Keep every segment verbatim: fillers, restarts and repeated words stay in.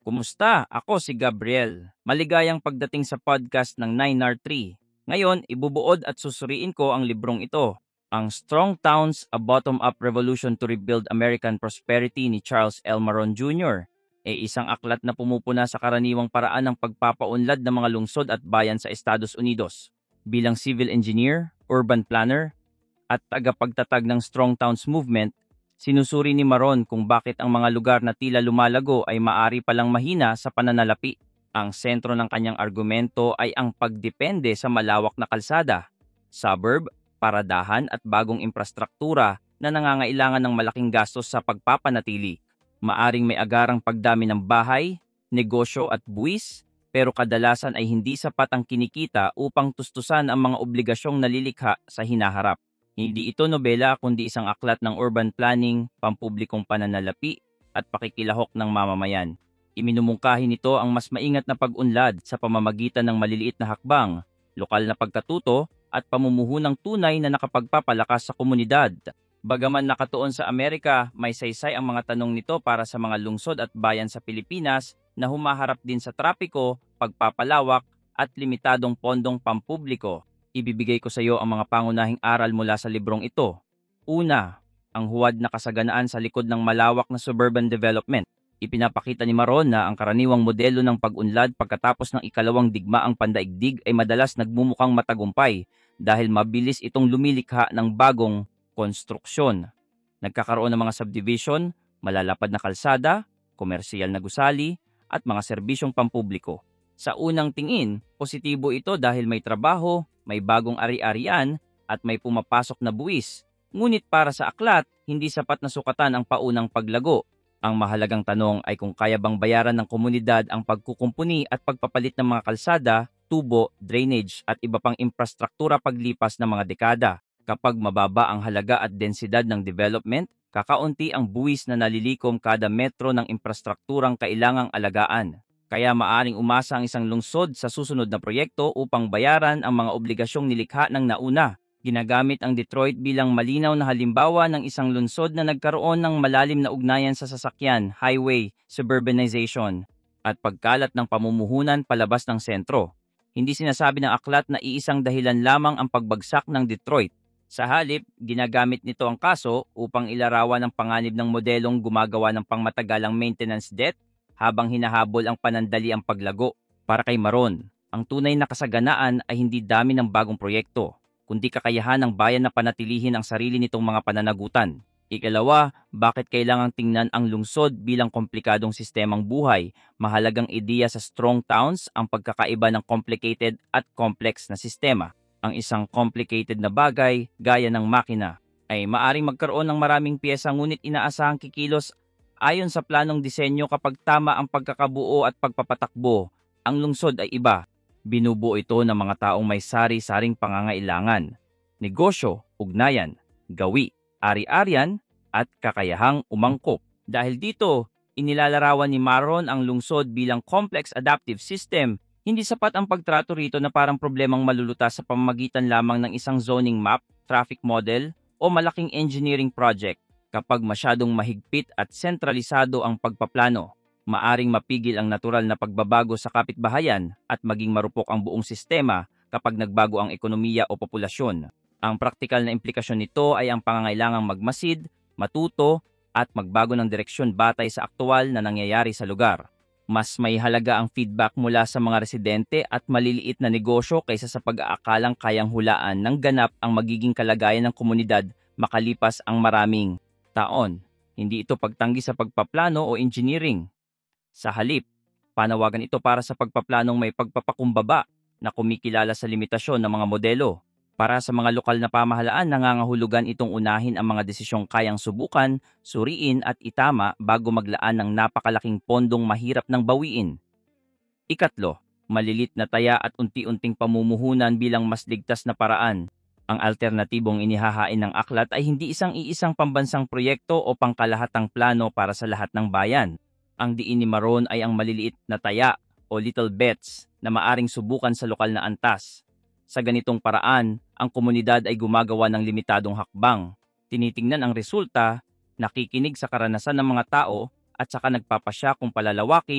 Kumusta? Ako si Gabriel. Maligayang pagdating sa podcast ng nine R three. Ngayon, ibubuod at susuriin ko ang librong ito, ang Strong Towns, A Bottom-Up Revolution to Rebuild American Prosperity ni Charles L. Maron Junior E isang aklat na pumupuna sa karaniwang paraan ng pagpapaunlad ng mga lungsod at bayan sa Estados Unidos. Bilang civil engineer, urban planner, at tagapagtatag ng Strong Towns Movement, sinusuri ni Maron kung bakit ang mga lugar na tila lumalago ay maari palang mahina sa pananalapi. Ang sentro ng kanyang argumento ay ang pagdepende sa malawak na kalsada, suburb, paradahan at bagong infrastruktura na nangangailangan ng malaking gastos sa pagpapanatili. Maaring may agarang pagdami ng bahay, negosyo at buwis, pero kadalasan ay hindi sapat ang kinikita upang tustusan ang mga obligasyong nalilikha sa hinaharap. Hindi ito nobela kundi isang aklat ng urban planning, pampublikong pananalapi, at pakikilahok ng mamamayan. Iminumungkahi nito ang mas maingat na pag-unlad sa pamamagitan ng maliliit na hakbang, lokal na pagkatuto, at pamumuhunang tunay na nakapagpapalakas sa komunidad. Bagaman nakatuon sa Amerika, may saysay ang mga tanong nito para sa mga lungsod at bayan sa Pilipinas na humaharap din sa trapiko, pagpapalawak, at limitadong pondong pampubliko. Ibibigay ko sa iyo ang mga pangunahing aral mula sa librong ito. Una, ang huwad na kasaganaan sa likod ng malawak na suburban development. Ipinapakita ni Maron na ang karaniwang modelo ng pag-unlad pagkatapos ng ikalawang digmaang pandaigdig ay madalas nagmumukhang matagumpay dahil mabilis itong lumilikha ng bagong konstruksyon. Nagkakaroon ng mga subdivision, malalapad na kalsada, komersyal na gusali, at mga serbisyong pampubliko. Sa unang tingin, positibo ito dahil may trabaho, may bagong ari-arian, at may pumapasok na buwis. Ngunit para sa aklat, hindi sapat na sukatan ang paunang paglago. Ang mahalagang tanong ay kung kaya bang bayaran ng komunidad ang pagkukumpuni at pagpapalit ng mga kalsada, tubo, drainage at iba pang infrastruktura paglipas ng mga dekada. Kapag mababa ang halaga at densidad ng development, kakaunti ang buwis na nalilikom kada metro ng infrastrukturang kailangang alagaan. Kaya maaring umasa ang isang lungsod sa susunod na proyekto upang bayaran ang mga obligasyong nilikha ng nauna. Ginagamit ang Detroit bilang malinaw na halimbawa ng isang lungsod na nagkaroon ng malalim na ugnayan sa sasakyan, highway, suburbanization, at pagkalat ng pamumuhunan palabas ng sentro. Hindi sinasabi ng aklat na iisang dahilan lamang ang pagbagsak ng Detroit. Sa halip, ginagamit nito ang kaso upang ilarawan ang panganib ng modelong gumagawa ng pangmatagalang maintenance debt habang hinahabol ang panandali ang paglago. Para kay Maron, ang tunay na kasaganaan ay hindi dami ng bagong proyekto, kundi kakayahan ng bayan na panatilihin ang sarili nitong mga pananagutan. Ikalawa, bakit kailangang tingnan ang lungsod bilang komplikadong sistemang buhay? Mahalagang ideya sa Strong Towns ang pagkakaiba ng complicated at complex na sistema. Ang isang complicated na bagay, gaya ng makina, ay maaring magkaroon ng maraming piyesa ngunit inaasahang kikilos ayon sa planong disenyo kapag tama ang pagkakabuo at pagpapatakbo. Ang lungsod ay iba. Binubuo ito ng mga taong may sari-saring pangangailangan, negosyo, ugnayan, gawi, ari-arian, at kakayahang umangkop. Dahil dito, inilalarawan ni Maron ang lungsod bilang complex adaptive system. Hindi sapat ang pagtrato rito na parang problemang malulutas sa pamamagitan lamang ng isang zoning map, traffic model, o malaking engineering project. Kapag masyadong mahigpit at sentralisado ang pagpaplano, maaring mapigil ang natural na pagbabago sa kapitbahayan at maging marupok ang buong sistema kapag nagbago ang ekonomiya o populasyon. Ang praktikal na implikasyon nito ay ang pangangailangang magmasid, matuto, at magbago ng direksyon batay sa aktual na nangyayari sa lugar. Mas may halaga ang feedback mula sa mga residente at maliliit na negosyo kaysa sa pag-aakalang kayang hulaan ng ganap ang magiging kalagayan ng komunidad makalipas ang maraming taon. Hindi ito pagtanggi sa pagpaplano o engineering. Sa halip, panawagan ito para sa pagpaplanong may pagpapakumbaba na kumikilala sa limitasyon ng mga modelo. Para sa mga lokal na pamahalaan, nangangahulugan itong unahin ang mga desisyong kayang subukan, suriin at itama bago maglaan ng napakalaking pondong mahirap ng bawiin. Ikatlo, malilit na taya at unti-unting pamumuhunan bilang mas ligtas na paraan. Ang alternatibong inihahain ng aklat ay hindi isang-iisang pambansang proyekto o pangkalahatang plano para sa lahat ng bayan. Ang diin ni Maron ay ang maliliit na taya o little bets na maaring subukan sa lokal na antas. Sa ganitong paraan, ang komunidad ay gumagawa ng limitadong hakbang. Tinitingnan ang resulta, nakikinig sa karanasan ng mga tao, at saka nagpapasya kung palalawakin,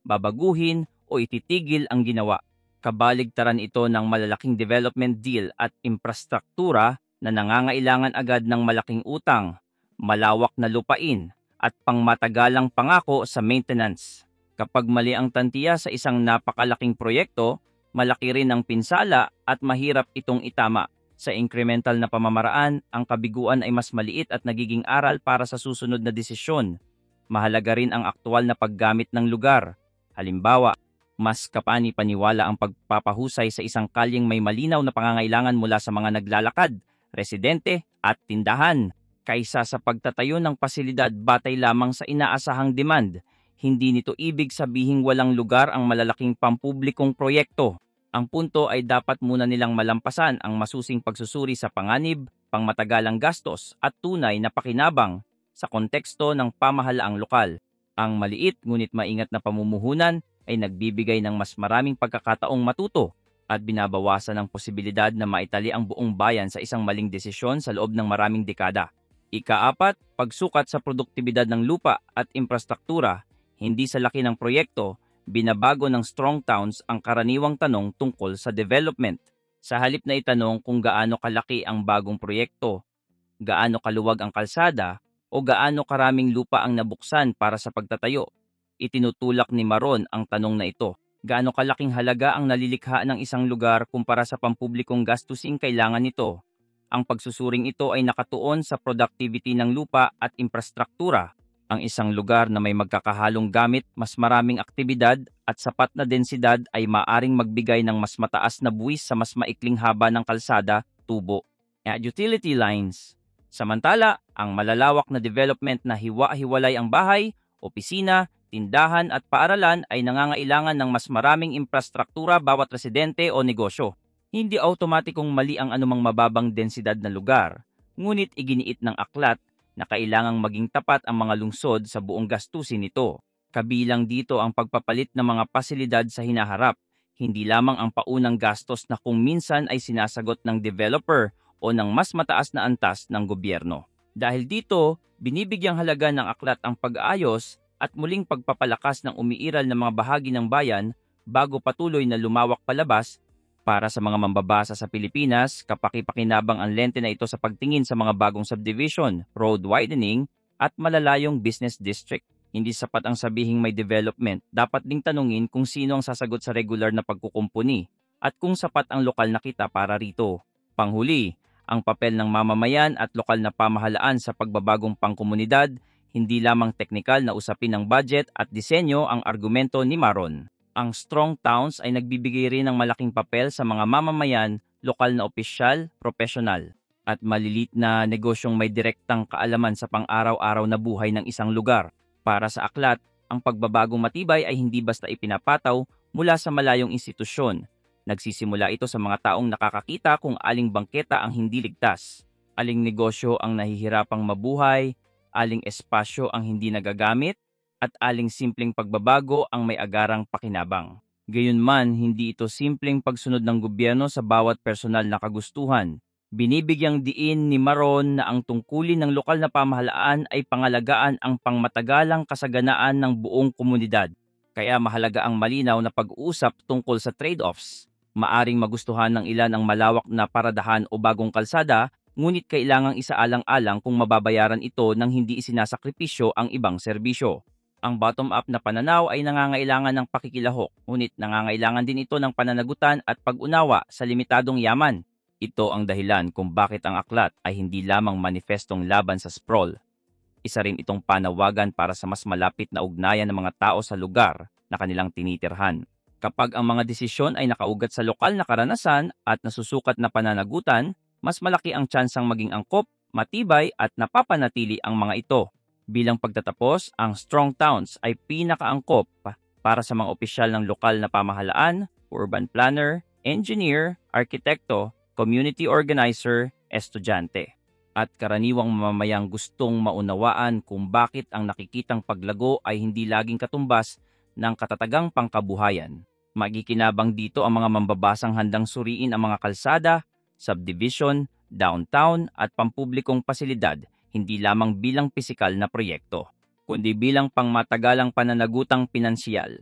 babaguhin o ititigil ang ginawa. Kabaligtaran ito ng malalaking development deal at infrastruktura na nangangailangan agad ng malaking utang, malawak na lupain, at pangmatagalang pangako sa maintenance. Kapag mali ang tantiya sa isang napakalaking proyekto, malaki rin ang pinsala at mahirap itong itama. Sa incremental na pamamaraan, ang kabiguan ay mas maliit at nagiging aral para sa susunod na desisyon. Mahalaga rin ang aktual na paggamit ng lugar. Halimbawa, mas kapani-paniwala ang pagpapahusay sa isang kalyeng may malinaw na pangangailangan mula sa mga naglalakad, residente at tindahan, kaysa sa pagtatayo ng pasilidad batay lamang sa inaasahang demand. Hindi nito ibig sabihing walang lugar ang malalaking pampublikong proyekto. Ang punto ay dapat muna nilang malampasan ang masusing pagsusuri sa panganib, pangmatagalang gastos at tunay na pakinabang sa konteksto ng pamahalaang lokal. Ang maliit ngunit maingat na pamumuhunan ay nagbibigay ng mas maraming pagkakataong matuto at binabawasan ang posibilidad na maitali ang buong bayan sa isang maling desisyon sa loob ng maraming dekada. Ikaapat, pagsukat sa produktibidad ng lupa at infrastruktura. Hindi sa laki ng proyekto, binabago ng Strong Towns ang karaniwang tanong tungkol sa development. Sa halip na itanong kung gaano kalaki ang bagong proyekto, gaano kaluwag ang kalsada, o gaano karaming lupa ang nabuksan para sa pagtatayo, itinutulak ni Maron ang tanong na ito. Gaano kalaking halaga ang nalilikha ng isang lugar kumpara sa pampublikong gastusin kailangan nito? Ang pagsusuring ito ay nakatuon sa productivity ng lupa at infrastruktura. Ang isang lugar na may magkakahalong gamit, mas maraming aktibidad at sapat na densidad ay maaring magbigay ng mas mataas na buwis sa mas maikling haba ng kalsada, tubo, at utility lines. Samantala, ang malalawak na development na hiwa-hiwalay ang bahay, opisina, tindahan at paaralan ay nangangailangan ng mas maraming infrastruktura bawat residente o negosyo. Hindi automatikong mali ang anumang mababang densidad na lugar, ngunit iginiit ng aklat na kailangang maging tapat ang mga lungsod sa buong gastusin nito. Kabilang dito ang pagpapalit ng mga pasilidad sa hinaharap, hindi lamang ang paunang gastos na kung minsan ay sinasagot ng developer o ng mas mataas na antas ng gobyerno. Dahil dito, binibigyang halaga ng aklat ang pag-aayos at muling pagpapalakas ng umiiral na mga bahagi ng bayan bago patuloy na lumawak palabas. Para sa mga mambabasa sa Pilipinas, kapaki-pakinabang ang lente na ito sa pagtingin sa mga bagong subdivision, road widening, at malalayong business district. Hindi sapat ang sabihing may development, dapat ding tanungin kung sino ang sasagot sa regular na pagkukumpuni at kung sapat ang lokal na kita para rito. Panghuli, ang papel ng mamamayan at lokal na pamahalaan sa pagbabagong pangkomunidad, hindi lamang teknikal na usapin ng budget at disenyo ang argumento ni Maron. Ang Strong Towns ay nagbibigay rin ng malaking papel sa mga mamamayan, lokal na opisyal, profesional, at malilit na negosyong may direktang kaalaman sa pang-araw-araw na buhay ng isang lugar. Para sa aklat, ang pagbabagong matibay ay hindi basta ipinapataw mula sa malayong institusyon. Nagsisimula ito sa mga taong nakakakita kung aling bangketa ang hindi ligtas, aling negosyo ang nahihirapang mabuhay, aling espasyo ang hindi nagagamit, at aling simpleng pagbabago ang may agarang pakinabang. Gayunman, hindi ito simpleng pagsunod ng gobyerno sa bawat personal na kagustuhan. Binibigyang diin ni Maron na ang tungkulin ng lokal na pamahalaan ay pangalagaan ang pangmatagalang kasaganaan ng buong komunidad. Kaya mahalaga ang malinaw na pag-uusap tungkol sa trade-offs. Maaring magustuhan ng ilan ang malawak na paradahan o bagong kalsada, ngunit kailangang isaalang-alang kung mababayaran ito ng hindi isinasakripisyo ang ibang serbisyo. Ang bottom-up na pananaw ay nangangailangan ng pakikilahok, ngunit nangangailangan din ito ng pananagutan at pag-unawa sa limitadong yaman. Ito ang dahilan kung bakit ang aklat ay hindi lamang manifestong laban sa sprawl. Isa rin itong panawagan para sa mas malapit na ugnayan ng mga tao sa lugar na kanilang tinitirhan. Kapag ang mga desisyon ay nakaugat sa lokal na karanasan at nasusukat na pananagutan, mas malaki ang tsansang maging angkop, matibay at napapanatili ang mga ito. Bilang pagtatapos, ang Strong Towns ay pinakaangkop para sa mga opisyal ng lokal na pamahalaan, urban planner, engineer, arkitekto, community organizer, estudyante, at karaniwang mamamayang gustong maunawaan kung bakit ang nakikitang paglago ay hindi laging katumbas ng katatagang pangkabuhayan. Magikinabang dito ang mga mambabasang handang suriin ang mga kalsada, subdivision, downtown at pampublikong pasilidad, hindi lamang bilang pisikal na proyekto, kundi bilang pangmatagalang pananagutang pinansyal.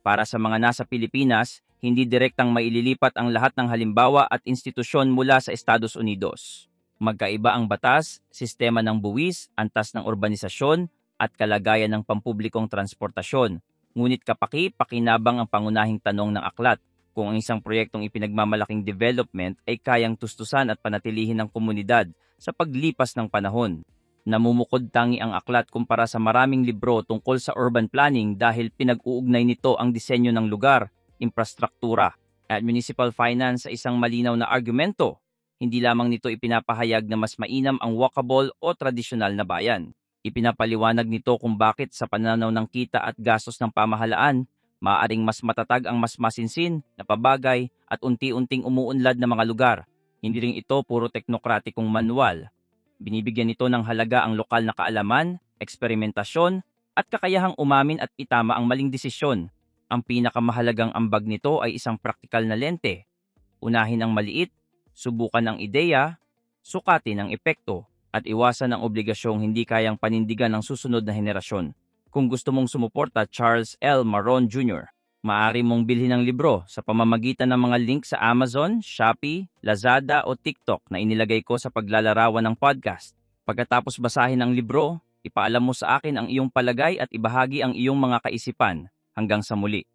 Para sa mga nasa Pilipinas, hindi direktang maililipat ang lahat ng halimbawa at institusyon mula sa Estados Unidos. Magkaiba ang batas, sistema ng buwis, antas ng urbanisasyon, at kalagayan ng pampublikong transportasyon. Ngunit kapaki-pakinabang ang pangunahing tanong ng aklat, kung ang isang proyektong ipinagmamalaking development ay kayang tustusan at panatilihin ng komunidad sa paglipas ng panahon. Namumukod tangi ang aklat kumpara sa maraming libro tungkol sa urban planning dahil pinag-uugnay nito ang disenyo ng lugar, infrastruktura, at municipal finance sa isang malinaw na argumento. Hindi lamang nito ipinapahayag na mas mainam ang walkable o tradisyonal na bayan. Ipinapaliwanag nito kung bakit sa pananaw ng kita at gastos ng pamahalaan, maaaring mas matatag ang mas masinsin, napabagay at unti-unting umuunlad na mga lugar. Hindi rin ito puro teknokratikong manual. Binibigyan nito ng halaga ang lokal na kaalaman, eksperimentasyon, at kakayahang umamin at itama ang maling desisyon. Ang pinakamahalagang ambag nito ay isang praktikal na lente. Unahin ang maliit, subukan ang ideya, sukatin ang epekto, at iwasan ang obligasyong hindi kayang panindigan ng susunod na henerasyon. Kung gusto mong sumuporta, Charles L. Maron Junior, maaari mong bilhin ang libro sa pamamagitan ng mga link sa Amazon, Shopee, Lazada o TikTok na inilagay ko sa paglalarawan ng podcast. Pagkatapos basahin ang libro, ipaalam mo sa akin ang iyong palagay at ibahagi ang iyong mga kaisipan. Hanggang sa muli.